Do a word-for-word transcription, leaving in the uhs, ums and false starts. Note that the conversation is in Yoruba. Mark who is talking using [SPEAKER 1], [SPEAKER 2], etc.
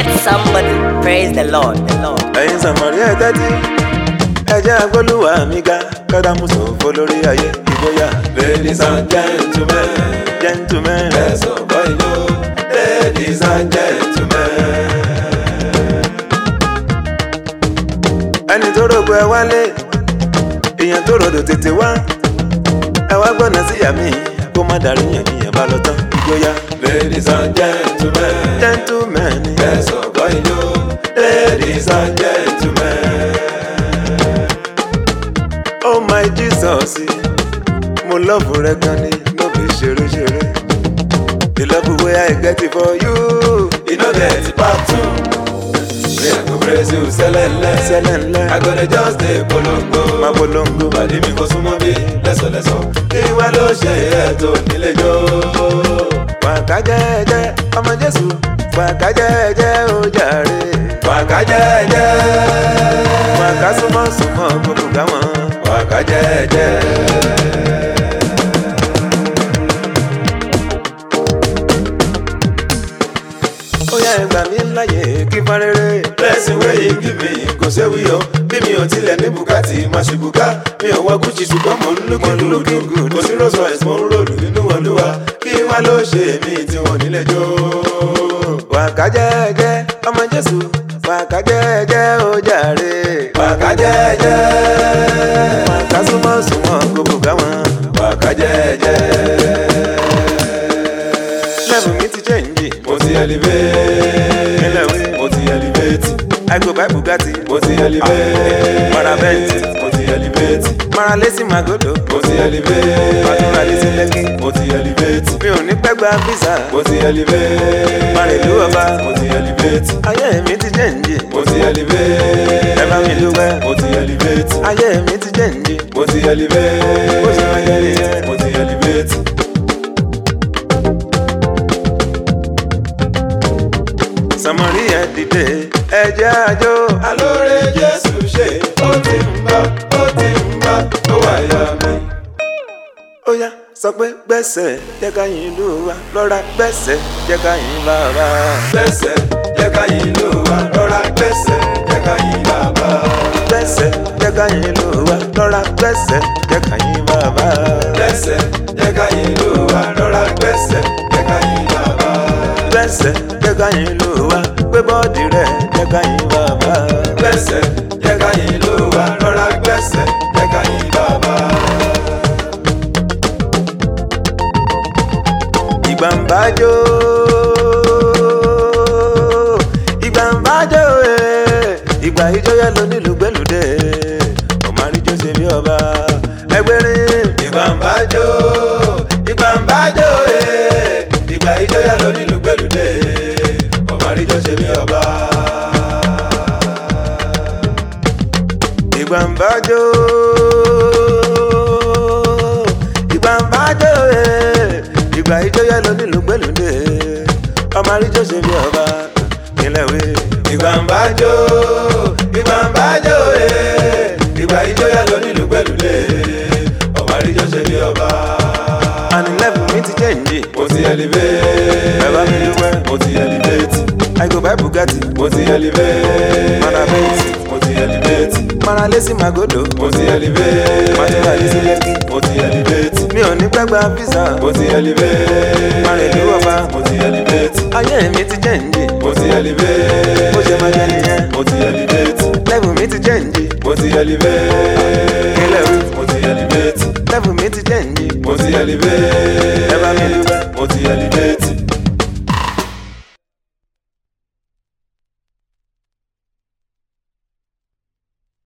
[SPEAKER 1] Let somebody praise the Lord. The Lord.
[SPEAKER 2] Ẹ̀yin sàmọ̀rí ẹ̀ tẹ́tí, ẹ jẹ́ agbóluwà mi ga, kọ́dà mú sòfò lórí ayé ìgboyà. Ladies and gentlemen, gentlemen, ẹ̀sùn bọ́ ìlú. Ladies and gentlemen. Ẹni tó rògbò ẹ wálé, èèyàn tó ròdò tètè wá. Ẹ wá gbọ́nà sí ìyá mi, kó má darí yàn ní yẹn bá lọ tán ìgboyà. Ladies and gentlemen, gentlemen, ẹ̀sùn bọ́ ìlú. Ladies and gentlemen. Oh my Jesus, mo love rẹ gan ni, no be ṣeré ṣeré. The love wey I get it for you, e no get part two. Me I go praise you sẹlẹ̀nlẹ̀, sẹlẹ̀nlẹ̀. I go dey just dey polongo, ma polongo. Pàdé mi kò súnmọ́ bí lẹ́sọ̀lẹ́sọ̀. Kí wá ló ṣe ẹ̀ tó nílé jó? Wàká jẹ́jẹ́, ọmọ Jésù, wàká jẹ́jẹ́ ó jàre. Wàká jẹ́jẹ́, wàká súnmọ́ súnmọ́ gbogbo gáwọn. Wàká jẹ́jẹ́. Ó yá ẹ gbà mí láyè kí n farere. Blessing wey you give me kò séwu yọ. Bí mi ò tilẹ̀ ní bùkátì máa ṣe bùká. Mi ò wọ Gucci ṣùgbọ́n mo ń looking looking good. Mo sí Rolls Royce mo ń ròdù nínú Olúwa. Kí wá ló ṣe mí tí wọ́n nílé jó? Wàká jẹ́jẹ́, ọmọ Jésù. Wàká jẹ́jẹ́ ó jàre. Wàká jẹ́jẹ́. Wàká súnmọ́ súnmọ́ gbogbo gáwọn. Wàká jẹ́jẹ́. Level mi ti change. Mo ti elevate. Mo ti elevate. I go buy Bugatti. Mo ti elevate. Mara Benz. Mo ti elevate. Mara Lesi Magodo. Mo ti elevate. Madura Lesi Lekki. Mo ti elevate. Mi ò ní pẹ́ gba visa. Mo ti elevate. Mara ìlú ọba. Mo ti elevate. Ayé mi ti change. Mo ti elevate. Ẹ bá mi dúpẹ́. Mo ti elevate. Ayé mi ti change. Mo ti elevate. Bó ṣe máa jẹ́ nìyẹn. Mo ti elevate. Sàmọ̀rí ẹ̀ dìde, ẹ jẹ́ àjò. Alóore Jésù ṣe, ó ti ń bọ̀, ó ti ń bọ̀, ó wà yá mi. Ó yá sọ pé gbẹ́sẹ̀ jẹ́ ká yìn Olúwa, lọ́ra gbẹ́sẹ̀ jẹ́ ká yìn Bàbá. Gbẹ́sẹ̀ jẹ́ ká yìn Olúwa, lọ́ra gbẹ́sẹ̀ jẹ́ ká yìn Bàbá. Gbẹ́sẹ̀ jẹ́ ká yìn Olúwa, lọ́ra gbẹ́sẹ̀ jẹ́ ká yìn Bàbá. Gbẹ́sẹ̀ jẹ́ ká yìn Olúwa, lọ́ra gbẹ́sẹ̀ jẹ́ ká yìn Bàbá. Gbẹ́sẹ̀ jẹ́ ká yìn Olúwa, gbé bọ́ọ̀dì rẹ̀ jẹ́ ká yìn Bàbá. Gbẹ́sẹ̀ jẹ́ ká yìn Olúwa, lọ́ra gbẹ́sẹ̀ jẹ́ ká yìn Bàbá. Ìgbà ń bájò, ìgbà ń bájò, ìgbà ijó yẹ lọ nílùú gbẹlúdẹ. Ọmọ àríjó ṣe bí ọba ẹgbẹ́rin. Ìgbà ń bájò, ìgbà ń bájò, ìgbà ijó yẹ lọ nílùú gbẹlúdẹ. Ọmọ àríjó ṣe bí ọba. Ìgbà ń bájò, ìgbà ń bájò, ìgbà ijó yẹ lọ nílùú gbẹlúdẹ. Ọmọ àríjó ṣe bí ọba nílẹ̀ wé. Ìgbà ń bájò, ìgbà ń bájò, ìgbà ijó yẹ lọ nílùú gbẹlúdẹ. Ọmọ àríjó ṣe bí ọba. And level mi ti change. Mo ti elevate. Bàbá mi dúpẹ́. Mo ti elevate. I go buy Bugatti. Mo ti elevate. Mara Benz. Mo ti elevate. Mara Lesi Magodo. Mo ti elevate. Madura Lesi Lekki. Mo ti elevate. Mi ò ní pẹ́ gba visa. Mo ti elevate. Mara ìlú ọba. Mo ti elevate. Ayé mi ti change. Mo ti elevate. Bó ṣe máa jẹ́ nìyẹn. Mo ti elevate. Level mi ti change. Mo ti elevate. Ilé wí. Mo ti elevate. Level mi ti change. Mo ti elevate. Ẹ bá mi dúpẹ́. Mo ti elevate.